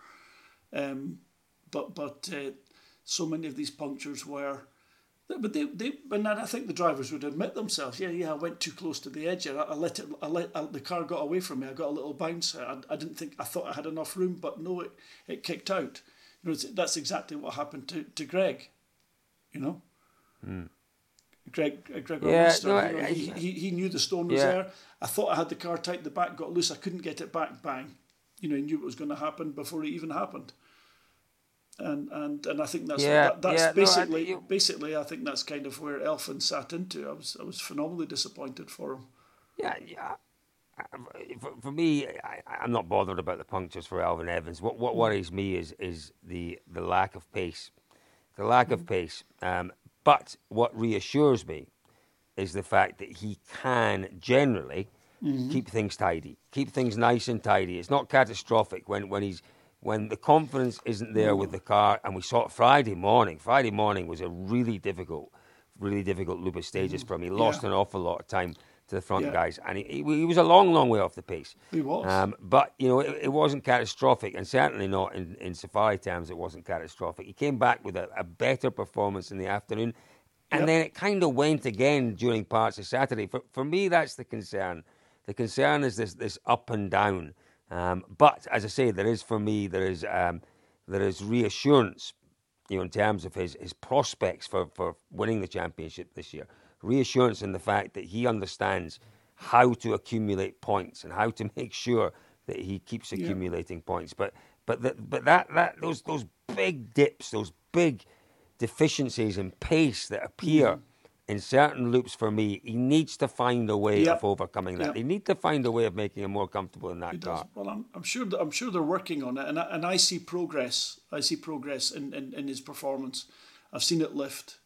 But so many of these punctures were, but and I think the drivers would admit themselves, I went too close to the edge. The car got away from me. I got a little bounce. I thought I had enough room, but no, it kicked out. That's exactly what happened to Greg, Gregor Yeah, Munster. no, He knew the stone was there. I thought I had the car tight at the back, got loose. I couldn't get it back. Bang. He knew what was going to happen before it even happened. And I think that's basically I think that's kind of where Elfyn sat into. I was phenomenally disappointed for him. Yeah. For me, I'm not bothered about the punctures for Elfyn Evans. What worries me is the lack of pace. The lack of pace. But what reassures me is the fact that he can generally keep things tidy, keep things nice and tidy. It's not catastrophic when the confidence isn't there with the car. And we saw it Friday morning. Friday morning was a really difficult loop of stages for him. He lost an awful lot of time to the front guys, and he was a long way off the pace. He was. But, it wasn't catastrophic, and certainly not in Safari terms, it wasn't catastrophic. He came back with a better performance in the afternoon, and then it kind of went again during parts of Saturday. For me, that's the concern. The concern is this up and down. But, as I say, there is reassurance, in terms of his prospects for winning the championship this year. Reassurance in the fact that he understands how to accumulate points and how to make sure that he keeps accumulating points. But those big dips, those big deficiencies in pace that appear in certain loops, for me, he needs to find a way of overcoming that. They need to find a way of making him more comfortable in that car. Well, I'm sure they're working on it, and I see progress. I see progress in his performance. I've seen it lift.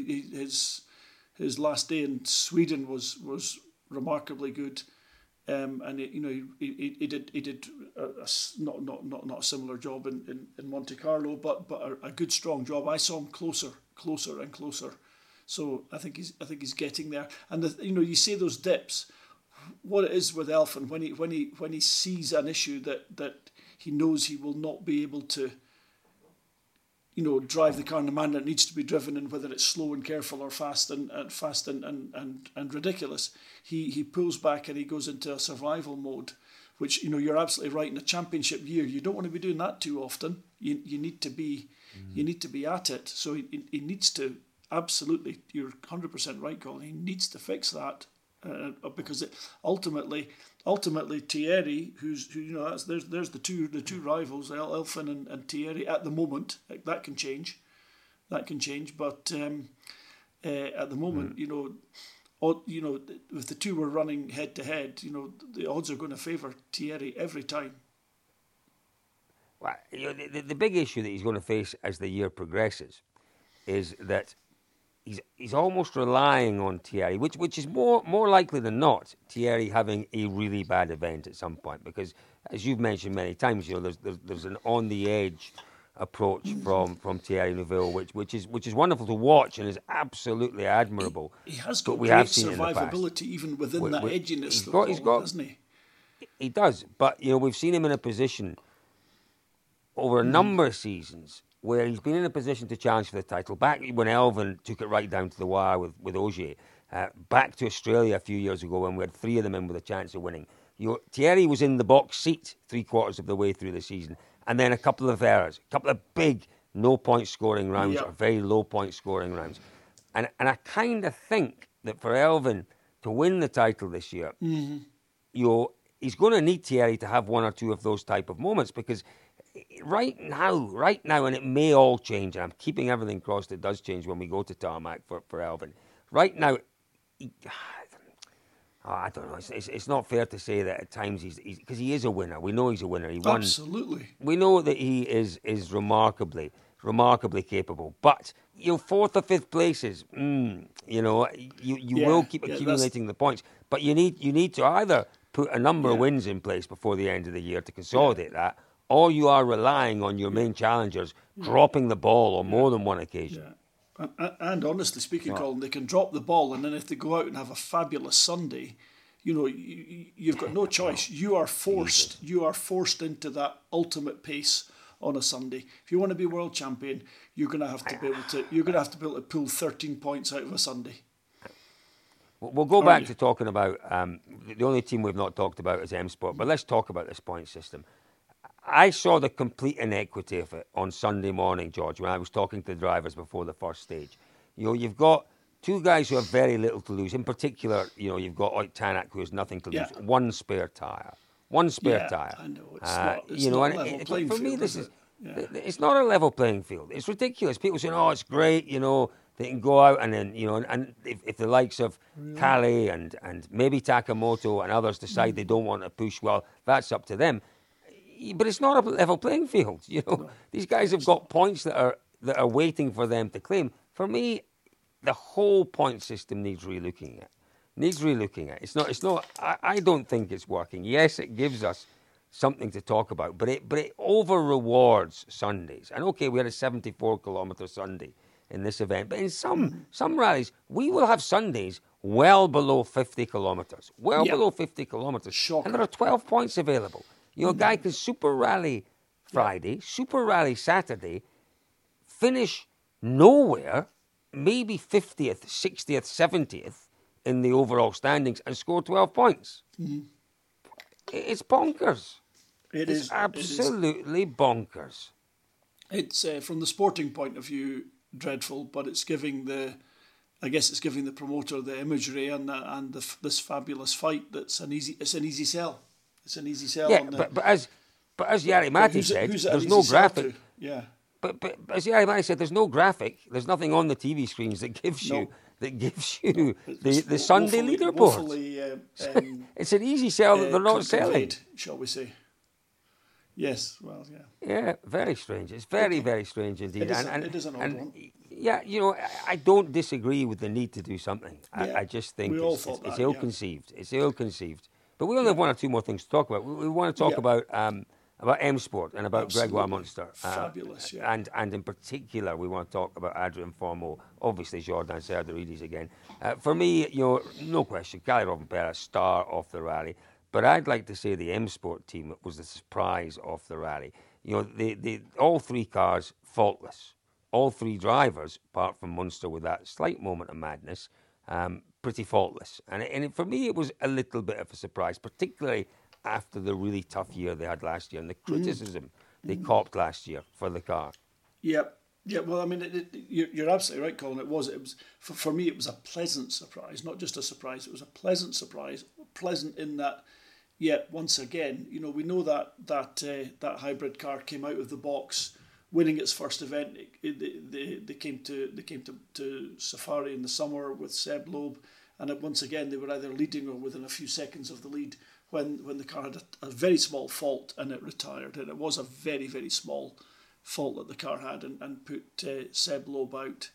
His last day in Sweden was remarkably good, and he did not a similar job in Monte Carlo, but a good strong job. I saw him closer and closer, so I think he's getting there. And you see those dips. What it is with Elfyn when he sees an issue that he knows he will not be able to, drive the car in the manner it needs to be driven, and whether it's slow and careful or fast and ridiculous, he pulls back and he goes into a survival mode, which you're absolutely right. In a championship year, you don't want to be doing that too often. You need to be at it. So he needs to absolutely. You're 100% right, Colin. He needs to fix that. Because ultimately Thierry, there's the two rivals, Elfyn and Thierry at the moment. That can change, but at the moment, if the two were running head to head, the odds are going to favour Thierry every time. Well, the big issue that he's going to face as the year progresses is that he's almost relying on Thierry, which is more likely than not Thierry having a really bad event at some point, because as you've mentioned many times, there's an on the edge approach from Thierry Neuville, which is wonderful to watch and is absolutely admirable. He has got great survivability even within that edginess, hasn't he? He does, but we've seen him in a position over a number of seasons where he's been in a position to challenge for the title. Back when Elfyn took it right down to the wire with Ogier, back to Australia a few years ago when we had three of them in with a chance of winning. Thierry was in the box seat 3/4 of the way through the season, and then a couple of errors, a couple of big no-point scoring rounds or very low-point scoring rounds. And I kind of think that for Elfyn to win the title this year, he's going to need Thierry to have one or two of those type of moments, because right now, and it may all change, and I'm keeping everything crossed it does change when we go to tarmac for Elfyn. Right now, I don't know. It's not fair to say that at times he's because he is a winner. We know he's a winner. He won. Absolutely. We know that he is remarkably capable. But fourth or fifth places, you will keep accumulating the points. But you need to either put a number of wins in place before the end of the year to consolidate that, or you are relying on your main challengers dropping the ball on more than one occasion. Yeah. And honestly speaking, Colin, they can drop the ball, and then if they go out and have a fabulous Sunday, you've got no choice. You are forced into that ultimate pace on a Sunday. If you want to be world champion, you're going to have to be able to pull 13 points out of a Sunday. We'll go back to talking about the only team we've not talked about is M Sport, but let's talk about this point system. I saw the complete inequity of it on Sunday morning, George, when I was talking to the drivers before the first stage. You've got two guys who have very little to lose. In particular, you've got Ott Tanak, who has nothing to lose. One spare tyre. One spare tyre. I know. It's not a level playing for me, field, it's not a level playing field. It's ridiculous. People saying, "Oh, it's great," they can go out and then, and if the likes of Kali and maybe Takamoto and others decide they don't want to push, well, that's up to them. But it's not a level playing field. No, these guys have got points that are waiting for them to claim. For me, the whole point system needs relooking at. It's not. I don't think it's working. Yes, it gives us something to talk about, but it over rewards Sundays. And okay, we had a 74-kilometre Sunday in this event, but in some rallies we will have Sundays well below 50 kilometres, below 50 kilometres, Shocker. and there are 12 points available. A guy can Super Rally Friday, Super Rally Saturday, finish nowhere, maybe 50th, 60th, 70th in the overall standings and score 12 points. It's bonkers. It's absolutely bonkers. It's from the sporting point of view dreadful, but it's giving the promoter the imagery and this fabulous fight. It's an easy sell. It's an easy sell. Yeah, but as Jari Matti said, there's no graphic. Yeah. But as Jari Matti said, there's no graphic. There's nothing on the TV screens that gives you the Sunday leaderboard. It's an easy sell that they're not selling, shall we say? Yes, well, yeah. Yeah, very strange. It's very, very strange indeed. It is an odd one. Yeah, I don't disagree with the need to do something. I just think it's ill-conceived. It's ill-conceived. But we only have one or two more things to talk about. We want to talk about M Sport and about Gregoire Munster. Fabulous, And in particular, we want to talk about Adrien Fourmaux, obviously Jordan Serdaridis again. For me, no question, Kalle Rovanperä, star of the rally. But I'd like to say the M Sport team was the surprise of the rally. All three cars faultless. All three drivers, apart from Munster with that slight moment of madness, pretty faultless. And for me, it was a little bit of a surprise, particularly after the really tough year they had last year and the criticism they copped last year for the car. Yeah. Well, I mean, you're absolutely right, Colin. It was for me. It was a pleasant surprise, not just a surprise. It was a pleasant surprise. Pleasant in that. Yet once again, we know that hybrid car came out of the box, winning its first event. They came to Safari in the summer with Seb Loeb, and once again they were either leading or within a few seconds of the lead when the car had a very small fault and it retired. And it was a very, very small fault that the car had and put Seb Loeb out.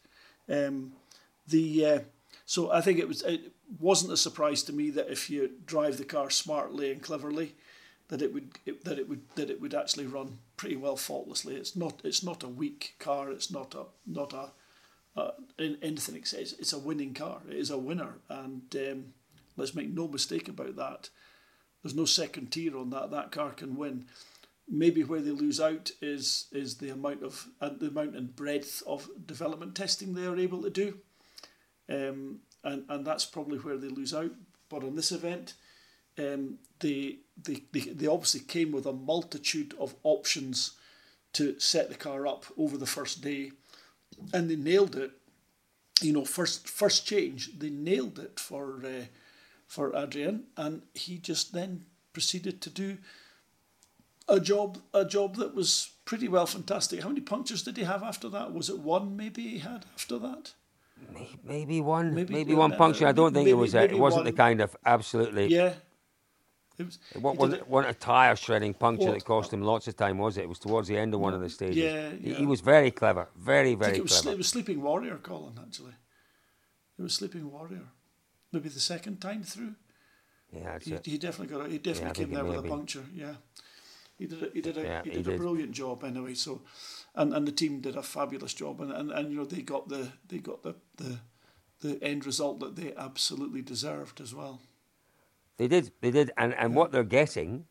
So I think it wasn't a surprise to me that if you drive the car smartly and cleverly, that it would actually run pretty well faultlessly. It's not a weak car. It's not anything except it's a winning car. It is a winner, and let's make no mistake about that. There's no second tier on that. That car can win. Maybe where they lose out is the amount and breadth of development testing they are able to do. And that's probably where they lose out. But on this event, they obviously came with a multitude of options to set the car up over the first day, and they nailed it. First change, they nailed it for Adrien, and he just then proceeded to do a job that was pretty well fantastic. How many punctures did he have after that? Was it one maybe he had after that? Maybe one puncture. I don't think it wasn't one. The kind of absolutely. Yeah. It wasn't a tyre shredding puncture that cost him lots of time, was it? It was towards the end of one of the stages. Yeah. He was very clever, very, very clever. It was Sleeping Warrior, Colin, actually. It was Sleeping Warrior. Maybe the second time through. Yeah, he definitely got it. He definitely came there with a puncture. Yeah. He did a brilliant job anyway. So, and the team did a fabulous job, and they got the end result that they absolutely deserved as well. They did, and what they are getting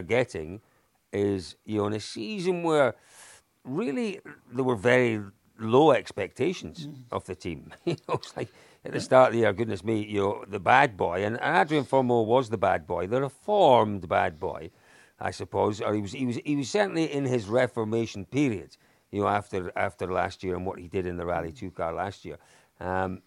is in a season where really there were very low expectations of the team. It's like at the start of the year, goodness me, the bad boy, and Adrien Fourmaux was the bad boy, the reformed bad boy, I suppose, or he was certainly in his reformation period, after last year and what he did in the Rally 2 car last year.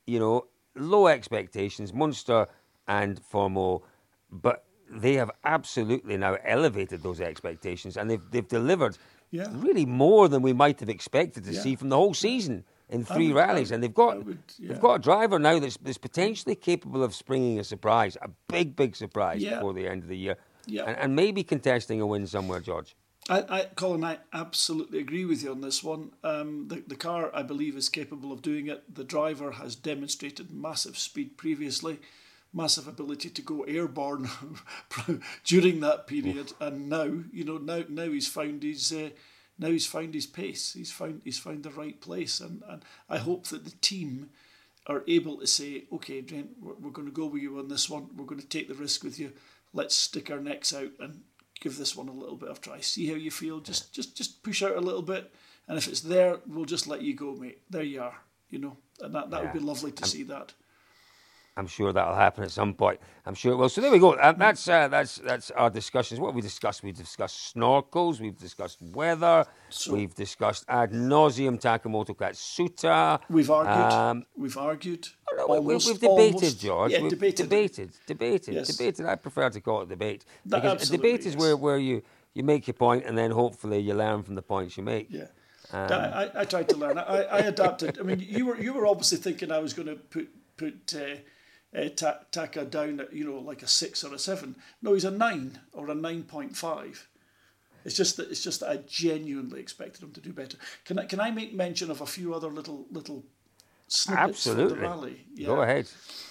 low expectations, Munster and Formo, but they have absolutely now elevated those expectations, and they've delivered really more than we might have expected to see from the whole season in three rallies. And they've got a driver now that's potentially capable of springing a surprise, a big surprise before the end of the year, and maybe contesting a win somewhere, George. Colin, I absolutely agree with you on this one. The car, I believe, is capable of doing it. The driver has demonstrated massive speed previously, massive ability to go airborne during that period, and now he's found his pace. He's found the right place, and I hope that the team are able to say, okay, Trent, we're going to go with you on this one. We're going to take the risk with you. Let's stick our necks out and give this one a little bit of try. See how you feel. Just push out a little bit, and if it's there, we'll just let you go, mate. There you are. And that would be lovely to see that. I'm sure that'll happen at some point. I'm sure it will. So there we go. That's our discussions. What have we discussed? We've discussed snorkels. We've discussed weather. We've discussed ad nauseum Takamoto Katsuta. We've argued. We've debated, George. Yeah, we've debated. I prefer to call it debate. Because a debate is where you make your point and then hopefully you learn from the points you make. Yeah. I tried to learn. I adapted. I mean, you were obviously thinking I was going to put Taka down at like a 6 or a 7. No, he's a 9 or a 9.5. It's just that I genuinely expected him to do better. Can I make mention of a few other little snippets from the rally? Yeah. Go ahead.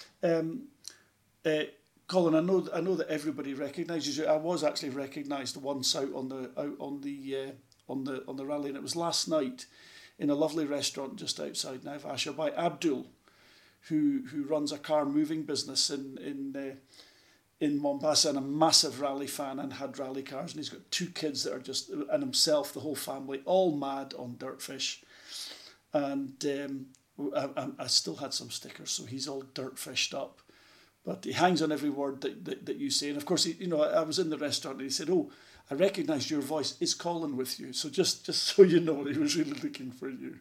Colin, I know that everybody recognises you. I was actually recognised once out on the rally, and it was last night in a lovely restaurant just outside Naivasha by Abdul, who runs a car moving business in Mombasa, and a massive rally fan and had rally cars, and he's got 2 kids that are and himself, the whole family, all mad on Dirtfish. And I still had some stickers, so he's all Dirtfished up. But he hangs on every word that you say. And of course, I was in the restaurant and he said, "Oh, I recognised your voice. Is Colin with you?" So just so you know, he was really looking for you.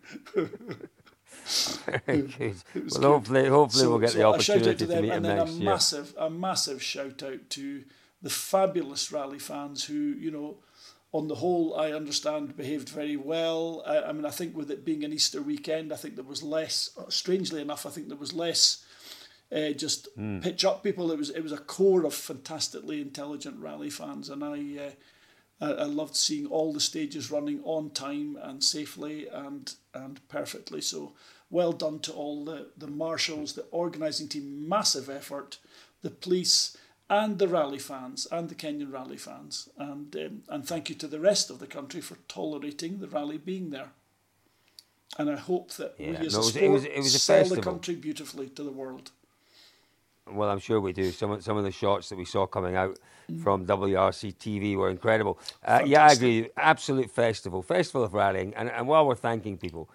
Very good. Well, good. Hopefully we'll get the opportunity to meet him next year. A massive shout out to the fabulous rally fans who, on the whole, I understand behaved very well. I think with it being an Easter weekend, I think there was less. Strangely enough, I think there was less. Pitch up people. It was a core of fantastically intelligent rally fans, and I loved seeing all the stages running on time and safely and perfectly. So well done to all the marshals, the organising team, massive effort, the police and the rally fans and the Kenyan rally fans, and thank you to the rest of the country for tolerating the rally being there. And I hope that we as a sport sell the country beautifully to the world. Well, I'm sure we do. Some of the shots that we saw coming out from WRC TV were incredible. Yeah, I agree. Absolute festival of rallying. And while we're thanking people,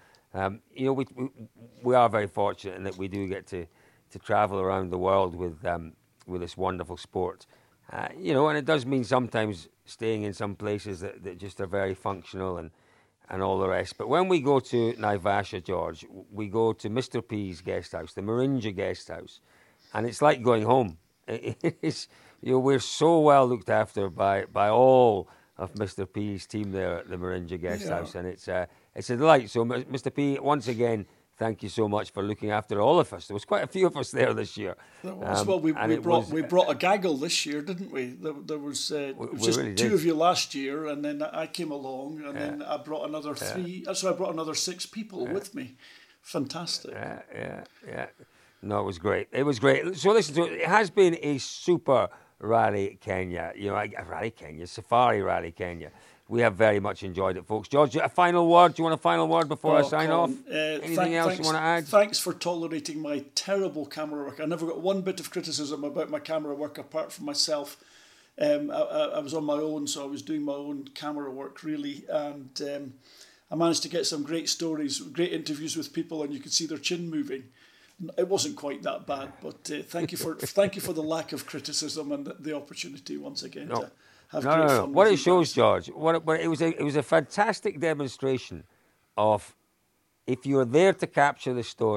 we are very fortunate in that we do get to travel around the world with this wonderful sport. And it does mean sometimes staying in some places that just are very functional and all the rest. But when we go to Naivasha, George, we go to Mr. P's guest house, the Marinja guest house. And it's like going home. We're so well looked after by all of Mr. P's team there at the Marinja Guest House, and it's a delight. So, Mr. P, once again, thank you so much for looking after all of us. There was quite a few of us there this year. There was. We brought a gaggle this year, didn't we? There was just really 2 of you last year, and then I came along, and then I brought another 3. So I brought another 6 people with me. Fantastic. Yeah. No, it was great. So listen to it. It has been a super Rally Kenya. Rally Kenya, Safari Rally Kenya. We have very much enjoyed it, folks. George, a final word? Do you want a final word before I sign off? Anything else you want to add? Thanks for tolerating my terrible camera work. I never got one bit of criticism about my camera work apart from myself. I was on my own, so I was doing my own camera work, really. And I managed to get some great stories, great interviews with people, and you could see their chin moving. It wasn't quite that bad, but thank you for the lack of criticism and the opportunity once again to have great fun. What it shows, George, it was a fantastic demonstration of if you're there to capture the story,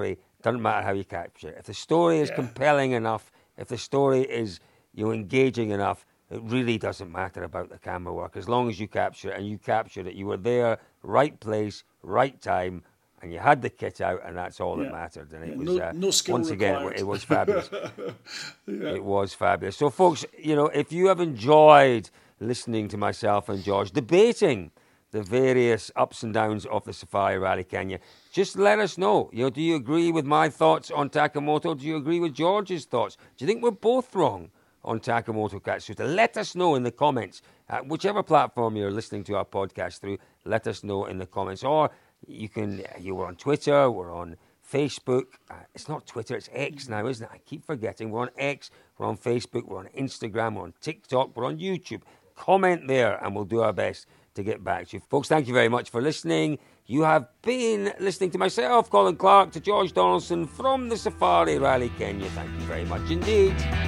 doesn't matter how you capture it. If the story is compelling enough, if the story is engaging enough, it really doesn't matter about the camera work. As long as you capture it, and you captured it, you were there, right place, right time, and you had the kit out, and that's all that mattered. And it was no skill once required. again, it was fabulous. It was fabulous. So, folks, if you have enjoyed listening to myself and George debating the various ups and downs of the Safari Rally Kenya, just let us know. Do you agree with my thoughts on Takamoto? Do you agree with George's thoughts? Do you think we're both wrong on Takamoto Katsuta? Let us know in the comments. Whichever platform you're listening to our podcast through, let us know in the comments. Or we're on Twitter, we're on Facebook. It's not Twitter, it's X now, isn't it? I keep forgetting. We're on X, we're on Facebook, we're on Instagram, we're on TikTok, we're on YouTube. Comment there and we'll do our best to get back to you. Folks, thank you very much for listening. You have been listening to myself, Colin Clark, to George Donaldson from the Safari Rally Kenya. Thank you very much indeed.